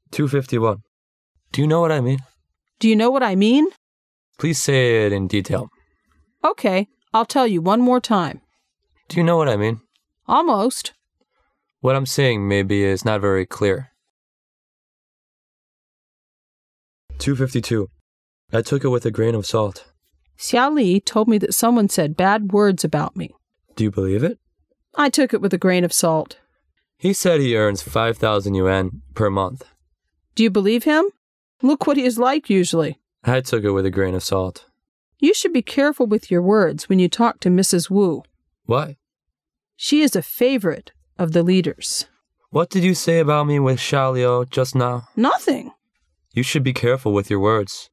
251. Do you know what I mean? Do you know what I mean? Please say it in detail. Okay, I'll tell you one more time. Do you know what I mean? Almost. What I'm saying maybe is not very clear. 252. I took it with a grain of salt. Xia Li told me that someone said bad words about me. Do you believe it? I took it with a grain of salt. He said he earns 5,000 yuan per month. Do you believe him? Look what he is like usually. I took it with a grain of salt. You should be careful with your words when you talk to Mrs. Wu. Why? She is a favorite of the leaders. What did you say about me with Xiaoliu just now? Nothing. You should be careful with your words.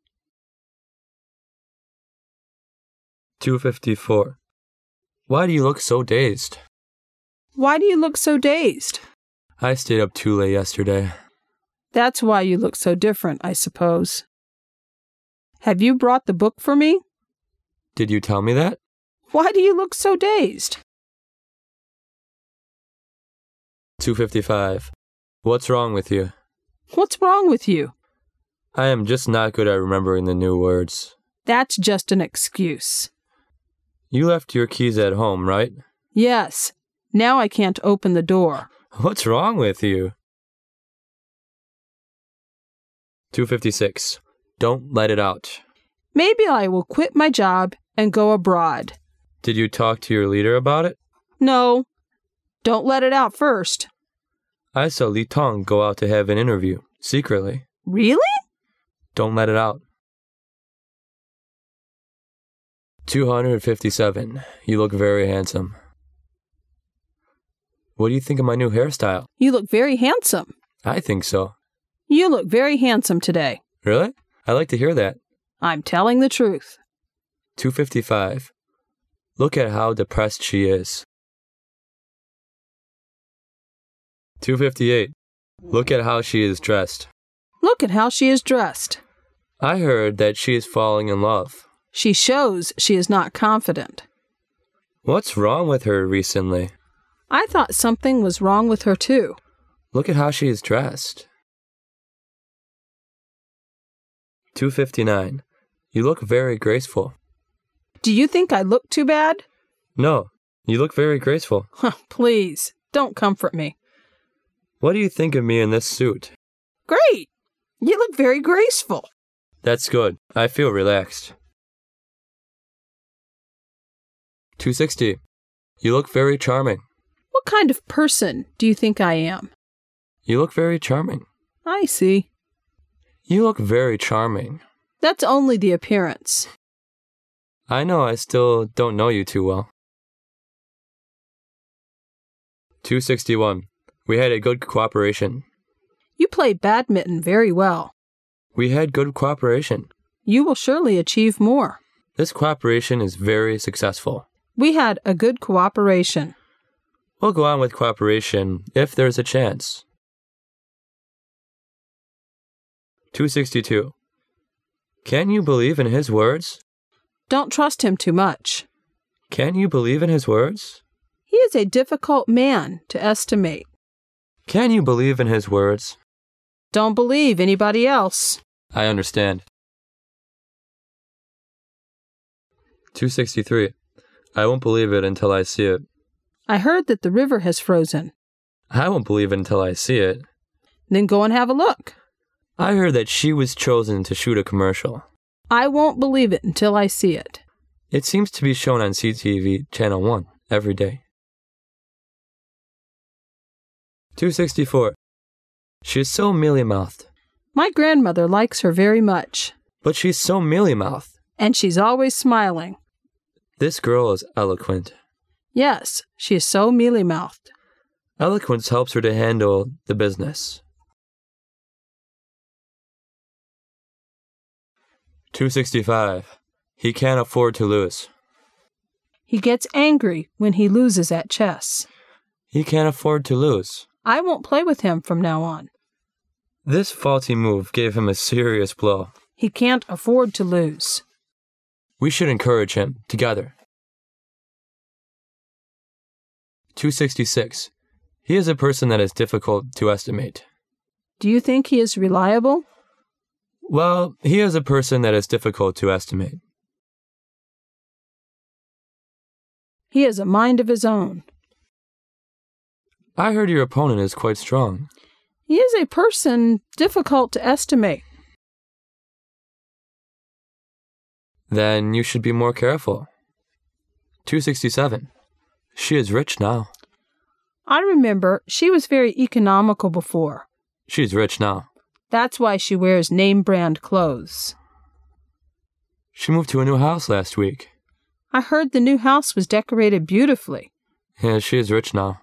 254. Why do you look so dazed? Why do you look so dazed? I stayed up too late yesterday. That's why you look so different, I suppose. Have you brought the book for me? Did you tell me that? Why do you look so dazed? 255. What's wrong with you? What's wrong with you? I am just not good at remembering the new words. That's just an excuse. You left your keys at home, right? Yes. Now I can't open the door. What's wrong with you? 256. Don't let it out. Maybe I will quit my job and go abroad. Did you talk to your leader about it? No. Don't let it out first. I saw Li Tong go out to have an interview, secretly. Really? Don't let it out. 257. You look very handsome. What do you think of my new hairstyle? You look very handsome. I think so. You look very handsome today. Really? I like to hear that. I'm telling the truth. 255. Look at how depressed she is. 258. Look at how she is dressed. Look at how she is dressed. I heard that she is falling in love. She shows she is not confident. What's wrong with her recently? I thought something was wrong with her too. Look at how she is dressed. 259. You look very graceful. Do you think I look too bad? No, you look very graceful. Please, don't comfort me. What do you think of me in this suit? Great! You look very graceful. That's good. I feel relaxed. 260. You look very charming. What kind of person do you think I am? You look very charming. I see. You look very charming. That's only the appearance. I know I still don't know you too well. 261. We had a good cooperation. You play badminton very well. We had good cooperation. You will surely achieve more. This cooperation is very successful. We had a good cooperation. We'll go on with cooperation if there's a chance. 262. Can you believe in his words? Don't trust him too much. Can you believe in his words? He is a difficult man to estimate. Can you believe in his words? Don't believe anybody else. I understand. 263. I won't believe it until I see it. I heard that the river has frozen. I won't believe it until I see it. Then go and have a look. I heard that she was chosen to shoot a commercial. I won't believe it until I see it. It seems to be shown on CTV Channel 1 every day. 264. She is so mealy-mouthed. My grandmother likes her very much. But she's so mealy-mouthed. And she's always smiling. This girl is eloquent. Yes, she is so mealy-mouthed. Eloquence helps her to handle the business. 265. He can't afford to lose. He gets angry when he loses at chess. He can't afford to lose. I won't play with him from now on. This faulty move gave him a serious blow. He can't afford to lose. We should encourage him, together. 266. He is a person that is difficult to estimate. Do you think he is reliable? Well, he is a person that is difficult to estimate. He has a mind of his own. I heard your opponent is quite strong. He is a person difficult to estimate. Then you should be more careful. 267. She is rich now. I remember she was very economical before. She's rich now. That's why she wears name-brand clothes. She moved to a new house last week. I heard the new house was decorated beautifully. Yeah, she is rich now.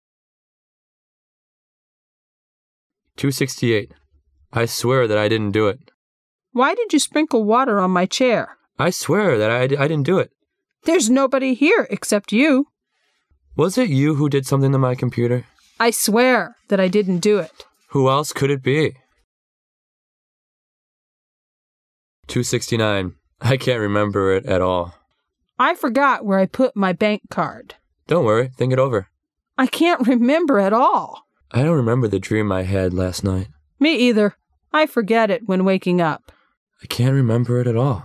268. I swear that I didn't do it. Why did you sprinkle water on my chair? I swear that I didn't do it. There's nobody here except you. Was it you who did something to my computer? I swear that I didn't do it. Who else could it be? 269. I can't remember it at all. I forgot where I put my bank card. Don't worry, think it over. I can't remember at all. I don't remember the dream I had last night. Me either. I forget it when waking up. I can't remember it at all.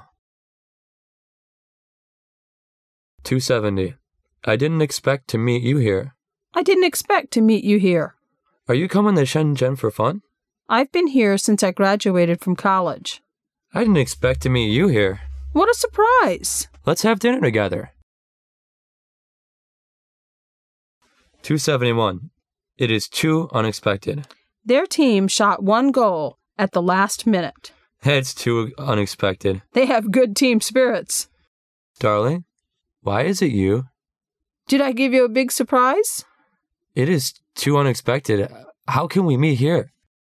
270. I didn't expect to meet you here. I didn't expect to meet you here. Are you coming to Shenzhen for fun? I've been here since I graduated from college. I didn't expect to meet you here. What a surprise! Let's have dinner together. 271. It is too unexpected. Their team shot one goal at the last minute. It's too unexpected. They have good team spirits. Darling, why is it you? Did I give you a big surprise? It is too unexpected. How can we meet here?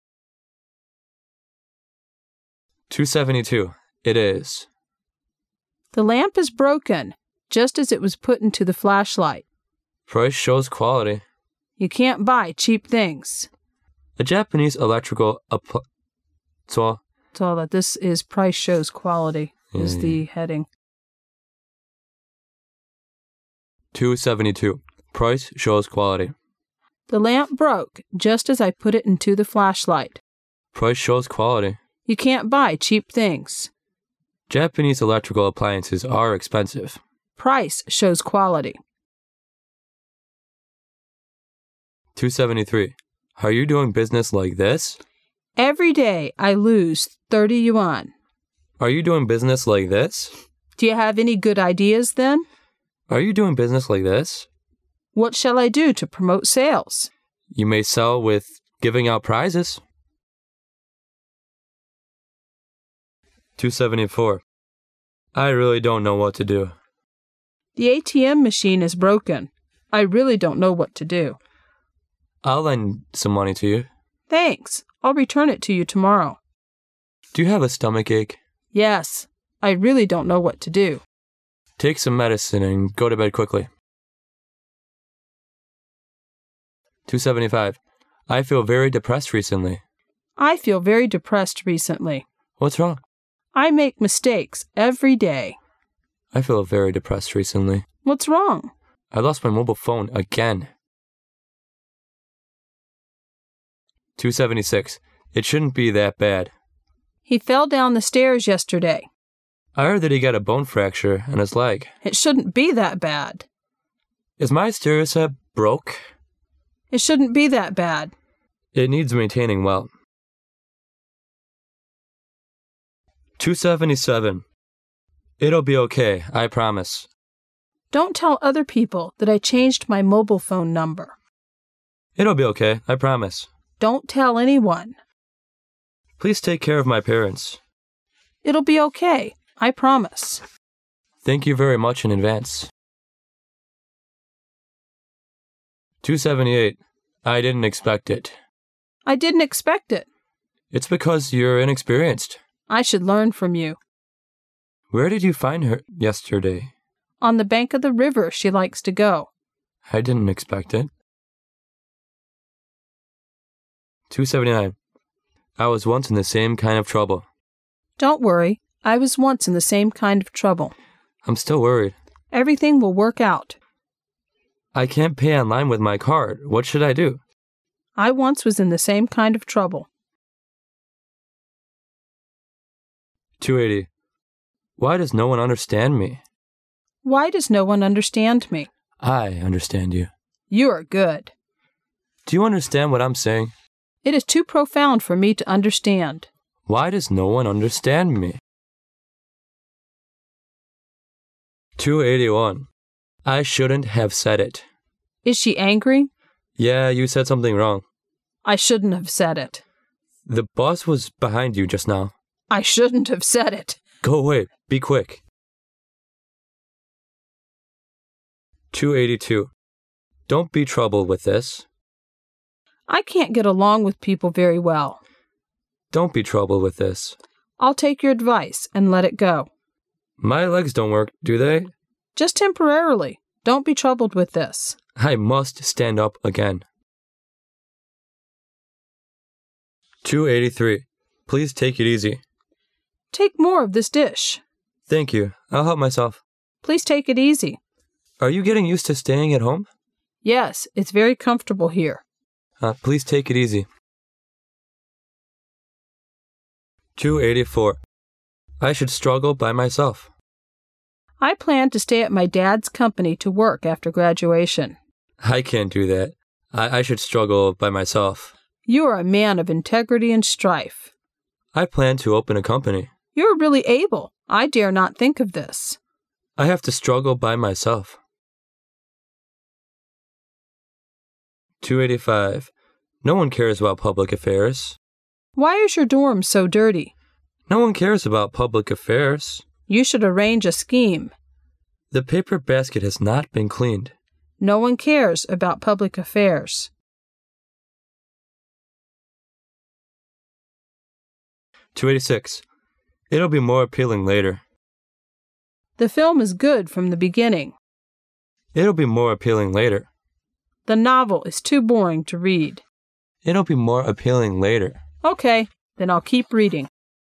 272. It is. The lamp is broken, just as it was put into the flashlight. Price shows quality. You can't buy cheap things. A Japanese electrical So that this is price shows quality is the heading. 272. Price shows quality. The lamp broke just as I put it into the flashlight. Price shows quality. You can't buy cheap things. Japanese electrical appliances are expensive. Price shows quality. 273. Are you doing business like this? Every day I lose 30 yuan. Are you doing business like this? Do you have any good ideas then? Are you doing business like this? What shall I do to promote sales? You may sell with giving out prizes. 274. I really don't know what to do. The ATM machine is broken. I really don't know what to do. I'll lend some money to you. Thanks. I'll return it to you tomorrow. Do you have a stomach ache? Yes. I really don't know what to do. Take some medicine and go to bed quickly. 275. I feel very depressed recently. I feel very depressed recently. What's wrong? I make mistakes every day. I feel very depressed recently. What's wrong? I lost my mobile phone again. 276. It shouldn't be that bad. He fell down the stairs yesterday. I heard that he got a bone fracture in his leg. It shouldn't be that bad. Is my stereo set broke? It shouldn't be that bad. It needs maintaining well. 277. It'll be okay, I promise. Don't tell other people that I changed my mobile phone number. It'll be okay, I promise. Don't tell anyone. Please take care of my parents. It'll be okay, I promise. Thank you very much in advance. 278. I didn't expect it. I didn't expect it. It's because you're inexperienced. I should learn from you. Where did you find her yesterday? On the bank of the river she likes to go. I didn't expect it. 279. I was once in the same kind of trouble. Don't worry. I was once in the same kind of trouble. I'm still worried. Everything will work out. I can't pay online with my card. What should I do? I once was in the same kind of trouble. 280. Why does no one understand me? Why does no one understand me? I understand you. You are good. Do you understand what I'm saying? It is too profound for me to understand. Why does no one understand me? 281. I shouldn't have said it. Is she angry? Yeah, you said something wrong. I shouldn't have said it. The boss was behind you just now. I shouldn't have said it. Go away. Be quick. 282. Don't be troubled with this. I can't get along with people very well. Don't be troubled with this. I'll take your advice and let it go. My legs don't work, do they? Just temporarily. Don't be troubled with this. I must stand up again. 283. Please take it easy. Take more of this dish. Thank you. I'll help myself. Please take it easy. Are you getting used to staying at home? Yes, it's very comfortable here. Please take it easy. 284. I should struggle by myself. I plan to stay at my dad's company to work after graduation. I can't do that. I should struggle by myself. You are a man of integrity and strife. I plan to open a company. You're really able. I dare not think of this. I have to struggle by myself. 285. No one cares about public affairs. Why is your dorm so dirty? No one cares about public affairs. You should arrange a scheme. The paper basket has not been cleaned. No one cares about public affairs. 286. It'll be more appealing later. The film is good from the beginning. It'll be more appealing later. The novel is too boring to read. It'll be more appealing later. Okay, then I'll keep reading.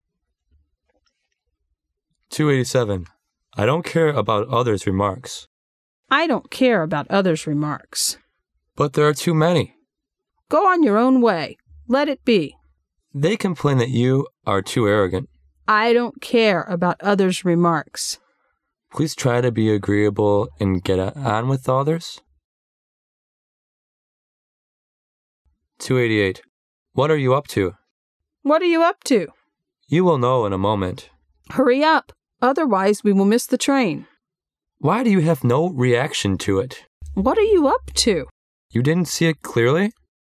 287. I don't care about others' remarks. I don't care about others' remarks. But there are too many. Go on your own way. Let it be. They complain that you are too arrogant. I don't care about others' remarks. Please try to be agreeable and get on with others. 288. What are you up to? What are you up to? You will know in a moment. Hurry up. Otherwise, we will miss the train. Why do you have no reaction to it? What are you up to? You didn't see it clearly?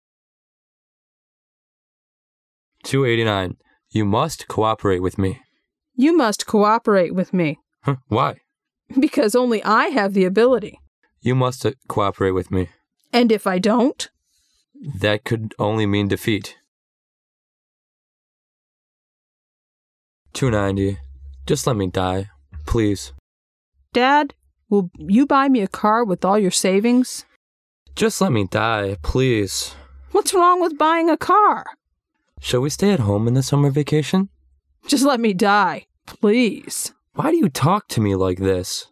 289. You must cooperate with me. You must cooperate with me. Why? Because only I have the ability. You must cooperate with me. And if I don't? That could only mean defeat. 290. Just let me die, please. Dad, will you buy me a car with all your savings? Just let me die, please. What's wrong with buying a car? Shall we stay at home in the summer vacation? Just let me die, please. Why do you talk to me like this?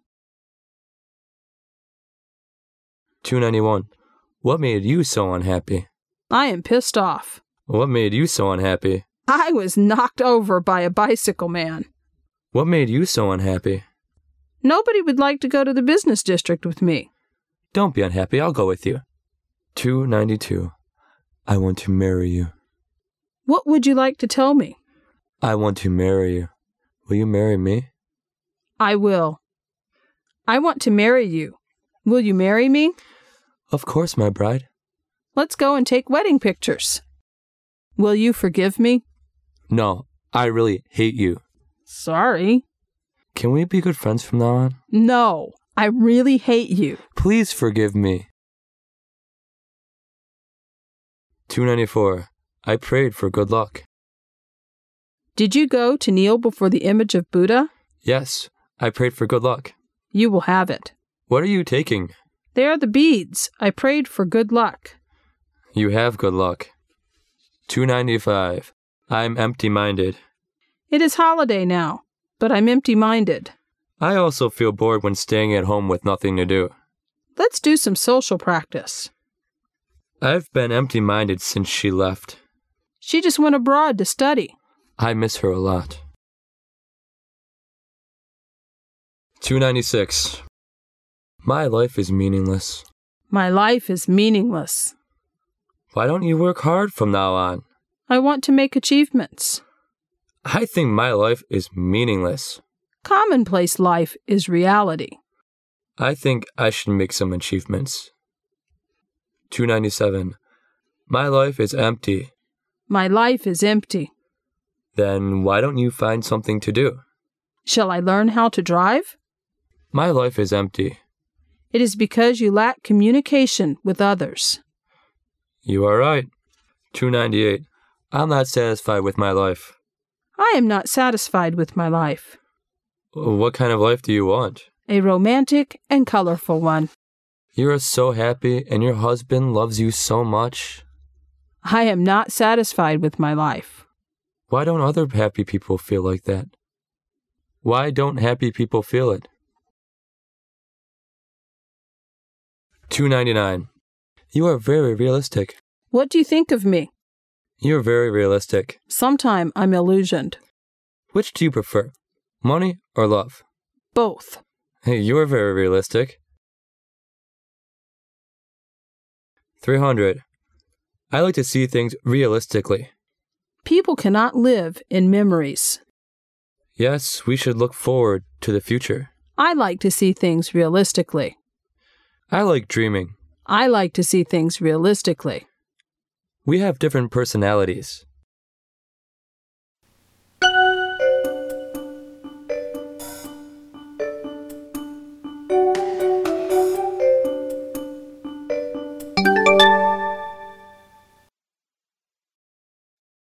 291. What made you so unhappy? I am pissed off. What made you so unhappy? I was knocked over by a bicycle man. What made you so unhappy? Nobody would like to go to the business district with me. Don't be unhappy, I'll go with you. 292. I want to marry you. What would you like to tell me? I want to marry you. Will you marry me? I will. I want to marry you. Will you marry me? Of course, my bride. Let's go and take wedding pictures. Will you forgive me? No, I really hate you. Sorry. Can we be good friends from now on? No, I really hate you. Please forgive me. 294. I prayed for good luck. Did you go to kneel before the image of Buddha? Yes, I prayed for good luck. You will have it. What are you taking? They are the beads. I prayed for good luck. You have good luck. 295. I'm empty-minded. It is holiday now, but I'm empty-minded. I also feel bored when staying at home with nothing to do. Let's do some social practice. I've been empty-minded since she left. She just went abroad to study. I miss her a lot. 296. My life is meaningless. My life is meaningless. Why don't you work hard from now on? I want to make achievements. I think my life is meaningless. Commonplace life is reality. I think I should make some achievements. 297. My life is empty. My life is empty. Then why don't you find something to do? Shall I learn how to drive? My life is empty. It is because you lack communication with others. You are right. 298. I'm not satisfied with my life. I am not satisfied with my life. What kind of life do you want? A romantic and colorful one. You are so happy and your husband loves you so much. I am not satisfied with my life. Why don't other happy people feel like that? Why don't happy people feel it? 299. You are very realistic. What do you think of me? You're very realistic. Sometime I'm illusioned. Which do you prefer, money or love? Both. Hey, you're very realistic. 300. I like to see things realistically. People cannot live in memories. Yes, we should look forward to the future. I like to see things realistically. I like dreaming. I like to see things realistically. We have different personalities.